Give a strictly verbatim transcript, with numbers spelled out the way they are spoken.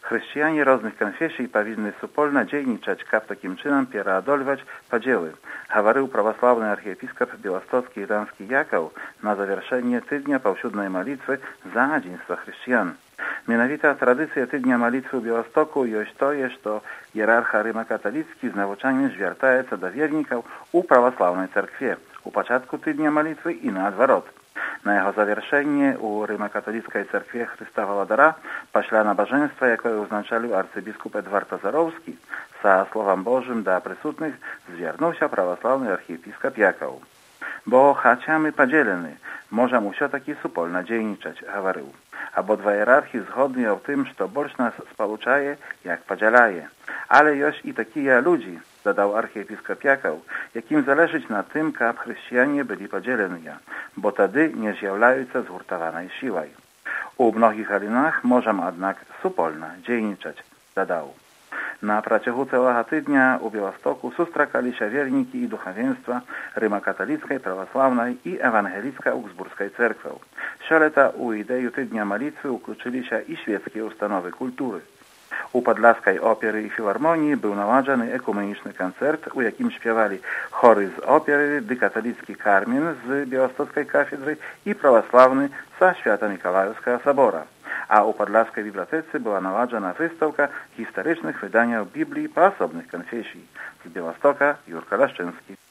Chrześcijanie różnych konfesji powinny supolno dzielniczać k takim czynom переодолевать podziały. Говорил православный архиепископ Białostocki i Danski Jakał na zawieszenie Tydnia Powsiódnej Malitwy za jedynstwo chrześcijan. Mianowita tradycja Tydnia Malitwy w Białostoku jest to, że to hierarcha rzymokatolicki z nauczaniem zwracaje do wierników u prawosławnej cerkwie, u początku Tydnia Malitwy i na odwrót. Na jego zawieszenie u rzymokatolickiej cerkwie Chrysta Wolodara pośle nabożeństwa, jakie oznaczali arcybiskup Edward Tazarowski, za słowem Bożym dla przysutnych zwiernuł się prawosławny archiepiskop Jakał. Bo chociaż podzieleni, możemy все-таки supolno dzielniczać, говорил. Ободва hierarchii zgodni o tym, że больше nas spoluczaje, jak podzielaje. Ale jest i takie ludzi, dodał archiepiskop Jakał, jakim zależeć na tym, aby chrześcijanie byli podzieleni, bo wtedy nie zjawляються zhurtowanej siłą. U mnogich halinach możemy jednak supolno dzielniczać, dodał. Na przeciągu całego tygodnia u Białostoku sustrzekali się wierniki i duchowieństwa rzymokatolickiej, prawosławnej i ewangelickiej augsburskiej cerkwi. Szaleta u ideju Tydnia Malitwy ukluczyli się i świeckie ustanowy kultury. U Podlaskiej Opery i Filharmonii był nałażony ekumeniczny koncert, u jakim śpiewali chory z opery, katolicki Karmin z Białostockiej Kafedry i prawosławny ze Święto-Mikołajowskiego Sobora. A u Podlaskiej Bibliotece była nałażona wystawka historycznych wydaniach Biblii po osobnych konfesji. Z Białostoka Jurka Leszczyński.